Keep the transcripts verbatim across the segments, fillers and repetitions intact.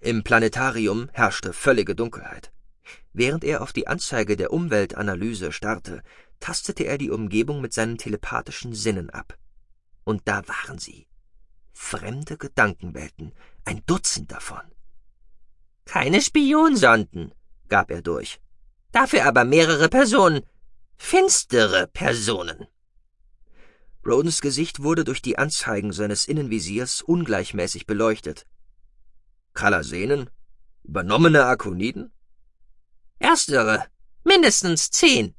Im Planetarium herrschte völlige Dunkelheit. Während er auf die Anzeige der Umweltanalyse starrte, tastete er die Umgebung mit seinen telepathischen Sinnen ab. Und da waren sie. Fremde Gedankenwelten, ein Dutzend davon. »Keine Spionsonden«, gab er durch. »Dafür aber mehrere Personen. Finstere Personen.« Rodens Gesicht wurde durch die Anzeigen seines Innenvisiers ungleichmäßig beleuchtet. »Kralasenen? Übernommene Arkoniden?« »Erstere. Mindestens zehn.«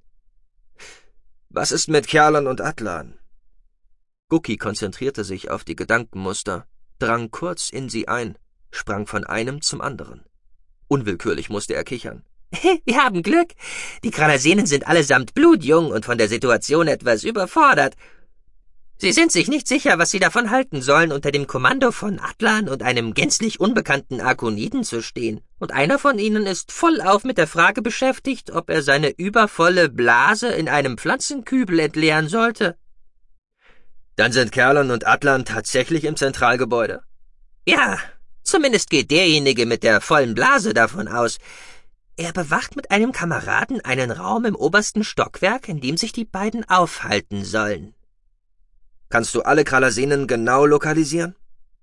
»Was ist mit Kerlan und Atlan?« Guki konzentrierte sich auf die Gedankenmuster, drang kurz in sie ein, sprang von einem zum anderen. Unwillkürlich musste er kichern. »Wir haben Glück. Die Kralasenen sind allesamt blutjung und von der Situation etwas überfordert. Sie sind sich nicht sicher, was sie davon halten sollen, unter dem Kommando von Atlan und einem gänzlich unbekannten Arkoniden zu stehen. Und einer von ihnen ist vollauf mit der Frage beschäftigt, ob er seine übervolle Blase in einem Pflanzenkübel entleeren sollte.« »Dann sind Kerlan und Atlan tatsächlich im Zentralgebäude?« »Ja, zumindest geht derjenige mit der vollen Blase davon aus. Er bewacht mit einem Kameraden einen Raum im obersten Stockwerk, in dem sich die beiden aufhalten sollen.« »Kannst du alle Kralasenen genau lokalisieren?«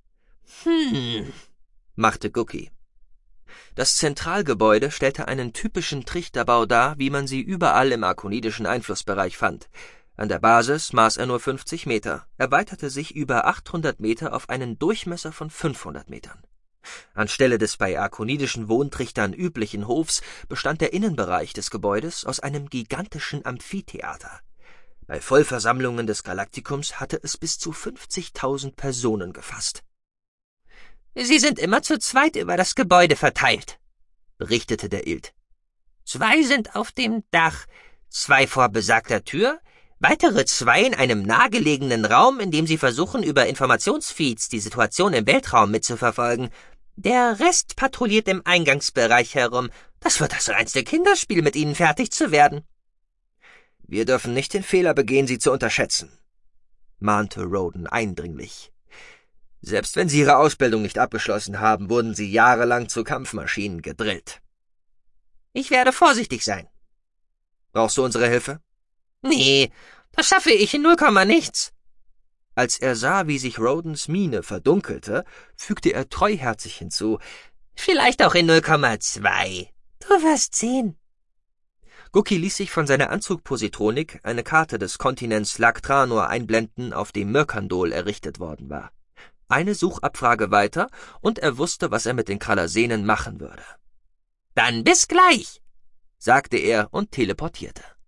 »Hm«, machte Guki. Das Zentralgebäude stellte einen typischen Trichterbau dar, wie man sie überall im arkonidischen Einflussbereich fand. An der Basis maß er nur fünfzig Meter, erweiterte sich über achthundert Meter auf einen Durchmesser von fünfhundert Metern. Anstelle des bei arkonidischen Wohntrichtern üblichen Hofs bestand der Innenbereich des Gebäudes aus einem gigantischen Amphitheater. Bei Vollversammlungen des Galaktikums hatte es bis zu fünfzigtausend Personen gefasst. »Sie sind immer zu zweit über das Gebäude verteilt«, berichtete der Ilt. »Zwei sind auf dem Dach, zwei vor besagter Tür, weitere zwei in einem nahegelegenen Raum, in dem sie versuchen, über Informationsfeeds die Situation im Weltraum mitzuverfolgen. Der Rest patrouilliert im Eingangsbereich herum. Das wird das reinste Kinderspiel, mit ihnen fertig zu werden.« »Wir dürfen nicht den Fehler begehen, sie zu unterschätzen«, mahnte Roden eindringlich. »Selbst wenn sie ihre Ausbildung nicht abgeschlossen haben, wurden sie jahrelang zu Kampfmaschinen gedrillt.« »Ich werde vorsichtig sein.« »Brauchst du unsere Hilfe?« »Nee, das schaffe ich in null Komma nichts.« Als er sah, wie sich Rodens Miene verdunkelte, fügte er treuherzig hinzu, »Vielleicht auch in null Komma zwei. Du wirst sehen.« Guki ließ sich von seiner Anzugpositronik eine Karte des Kontinents Lactranor einblenden, auf dem Myrkandol errichtet worden war. Eine Suchabfrage weiter, und er wusste, was er mit den Kralasenen machen würde. »Dann bis gleich«, sagte er und teleportierte.